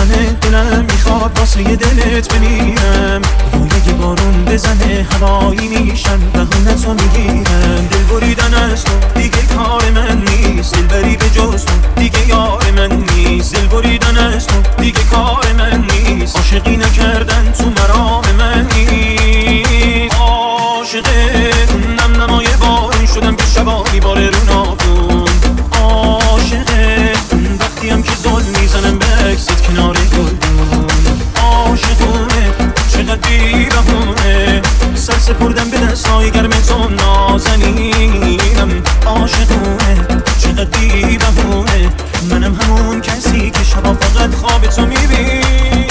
میزنه دلم میخواد واسه دلت بمیرم وای بارون بزنه هوایی میشم بهونتو میگیرم دل بریدن از تو دیگه کار من نیست دلبری به جز تو دیگه یار من نیست دل بریدن از تو دیگه کار من نیست عاشقی نکردن تو مرام من نیست عاشق نم نمای بارون شدم که شبانی باره رو ناخون عاشق وقتیم که زل میزنم به عکست کنار گلدون عاشقونه چقدر بی‌بهونه سر سپردم به دستای گرم تو نازنینم عاشقونه چقدر بی‌بهونه منم همون کسی که شبا فقط خواب تو میبینم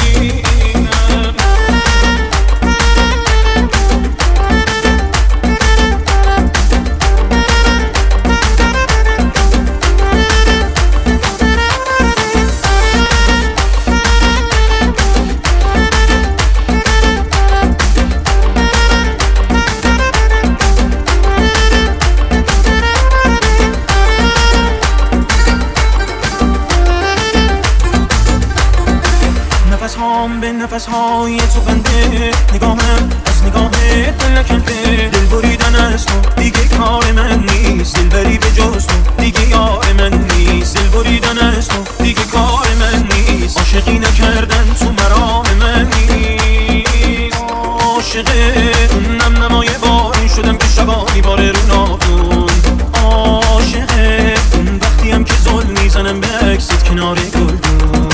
به نفس‌های تو بنده نگاهم از نگاهت دل نکنده دل بریدن از تو دیگه کار من نیست دلبری به جز تو دیگه یار من نیست دل بریدن از تو دیگه کار من نیست عاشقی نکردن تو مرام من نیست عاشق نم نمای بارون شدم که شبانی باره رو ناخون عاشق وقتیم که زل میزنم به عکست کنار گلدون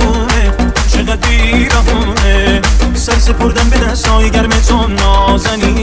عاشقونه چقدر بی‌بهونه سر سپردم به دستای گرم تو نازنی